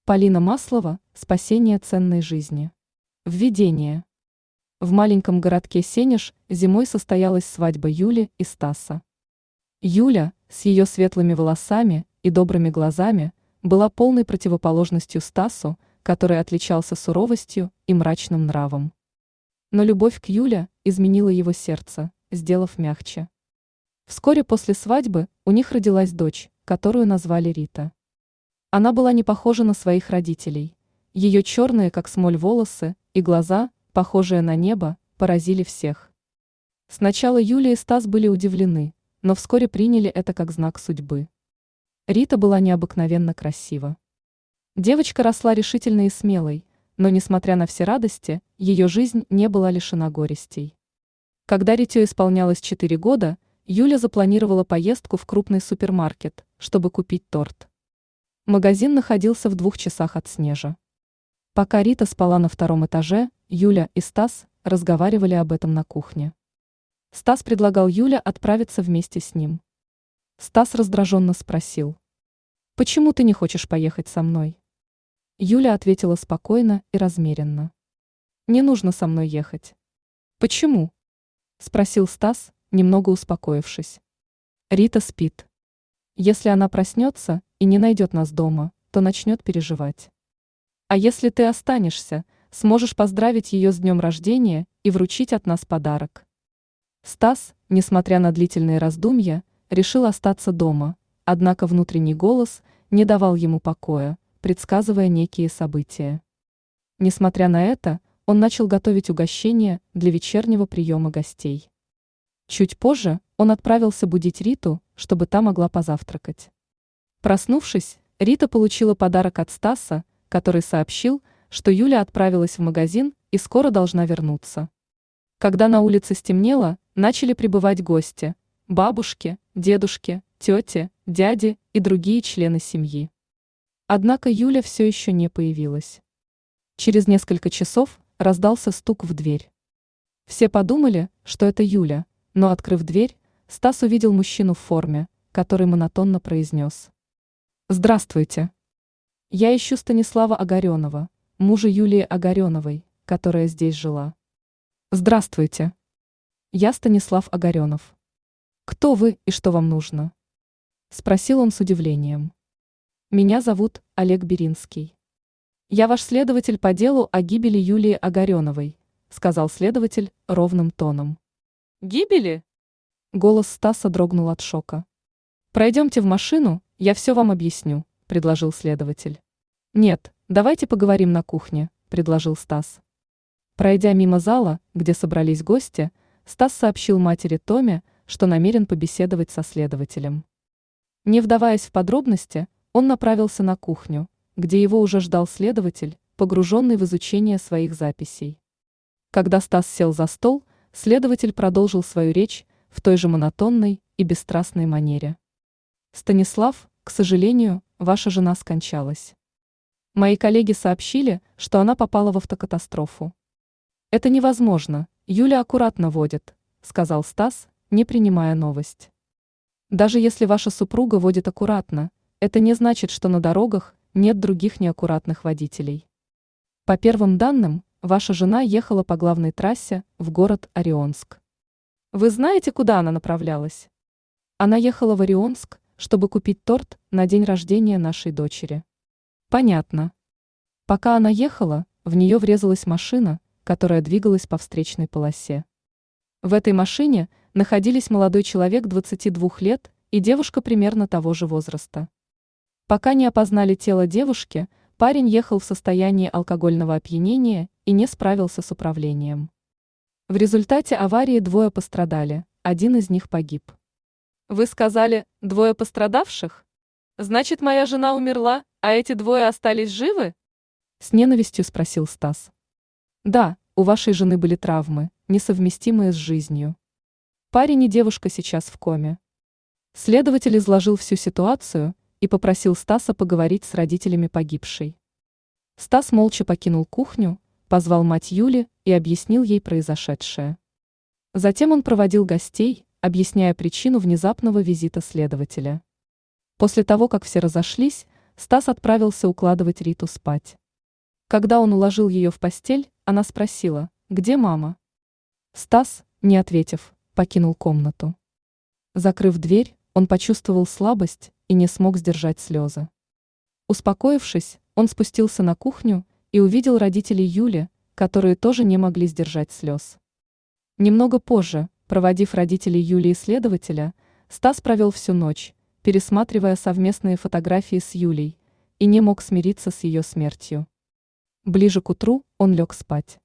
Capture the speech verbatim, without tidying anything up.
Полина Маслова «Спасение ценной жизни». Введение. В маленьком городке Сенеж зимой состоялась свадьба Юли и Стаса. Юля, с ее светлыми волосами и добрыми глазами, была полной противоположностью Стасу, который отличался суровостью и мрачным нравом. Но любовь к Юле изменила его сердце, сделав мягче. Вскоре после свадьбы у них родилась дочь, которую назвали Рита. Она была не похожа на своих родителей. Ее черные, как смоль, волосы и глаза, похожие на небо, поразили всех. Сначала Юля и Стас были удивлены, но вскоре приняли это как знак судьбы. Рита была необыкновенно красива. Девочка росла решительной и смелой, но, несмотря на все радости, ее жизнь не была лишена горестей. Когда Рите исполнялось четыре года, Юля запланировала поездку в крупный супермаркет, чтобы купить торт. Магазин находился в двух часах от Снежа. Пока Рита спала на втором этаже, Юля и Стас разговаривали об этом на кухне. Стас предлагал Юле отправиться вместе с ним. Стас раздраженно спросил: «Почему ты не хочешь поехать со мной?» Юля ответила спокойно и размеренно: «Не нужно со мной ехать». «Почему?» – спросил Стас, немного успокоившись. «Рита спит. Если она проснется и не найдет нас дома, то начнет переживать. А если ты останешься, сможешь поздравить ее с днем рождения и вручить от нас подарок». Стас, несмотря на длительные раздумья, решил остаться дома, однако внутренний голос не давал ему покоя, предсказывая некие события. Несмотря на это, он начал готовить угощение для вечернего приема гостей. Чуть позже он отправился будить Риту, чтобы та могла позавтракать. Проснувшись, Рита получила подарок от Стаса, который сообщил, что Юля отправилась в магазин и скоро должна вернуться. Когда на улице стемнело, начали прибывать гости – бабушки, дедушки, тети, дяди и другие члены семьи. Однако Юля все еще не появилась. Через несколько часов раздался стук в дверь. Все подумали, что это Юля, но, открыв дверь, Стас увидел мужчину в форме, который монотонно произнес: «Здравствуйте. Я ищу Станислава Огаренова, мужа Юлии Огареновой, которая здесь жила». «Здравствуйте. Я Станислав Огаренов. Кто вы и что вам нужно?» – спросил он с удивлением. «Меня зовут Олег Беринский. Я ваш следователь по делу о гибели Юлии Огареновой», – сказал следователь ровным тоном. «Гибели?» Голос Стаса дрогнул от шока. «Пройдемте в машину, я все вам объясню», – предложил следователь. «Нет, давайте поговорим на кухне», – предложил Стас. Пройдя мимо зала, где собрались гости, Стас сообщил матери Томе, что намерен побеседовать со следователем. Не вдаваясь в подробности, он направился на кухню, где его уже ждал следователь, погруженный в изучение своих записей. Когда Стас сел за стол, следователь продолжил свою речь в той же монотонной и бесстрастной манере. «Станислав, к сожалению, ваша жена скончалась. Мои коллеги сообщили, что она попала в автокатастрофу». «Это невозможно, Юля аккуратно водит», – сказал Стас, не принимая новость. «Даже если ваша супруга водит аккуратно, это не значит, что на дорогах нет других неаккуратных водителей. По первым данным, ваша жена ехала по главной трассе в город Орионск. Вы знаете, куда она направлялась?» «Она ехала в Орионск, чтобы купить торт на день рождения нашей дочери». «Понятно. Пока она ехала, в нее врезалась машина, которая двигалась по встречной полосе. В этой машине находились молодой человек двадцати двух лет и девушка примерно того же возраста. Пока не опознали тело девушки, парень ехал в состоянии алкогольного опьянения и не справился с управлением. В результате аварии двое пострадали, один из них погиб». «Вы сказали, двое пострадавших? Значит, моя жена умерла, а эти двое остались живы?» – с ненавистью спросил Стас. «Да, у вашей жены были травмы, несовместимые с жизнью. Парень и девушка сейчас в коме». Следователь изложил всю ситуацию и попросил Стаса поговорить с родителями погибшей. Стас молча покинул кухню, позвал мать Юли и объяснил ей произошедшее. Затем он проводил гостей, объясняя причину внезапного визита следователя. После того, как все разошлись, Стас отправился укладывать Риту спать. Когда он уложил ее в постель, она спросила: «Где мама?» Стас, не ответив, покинул комнату. Закрыв дверь, он почувствовал слабость и не смог сдержать слезы. Успокоившись, он спустился на кухню и увидел родителей Юли, которые тоже не могли сдержать слез. Немного позже, проводив родителей Юли и следователя, Стас провел всю ночь, пересматривая совместные фотографии с Юлей, и не мог смириться с ее смертью. Ближе к утру он лег спать.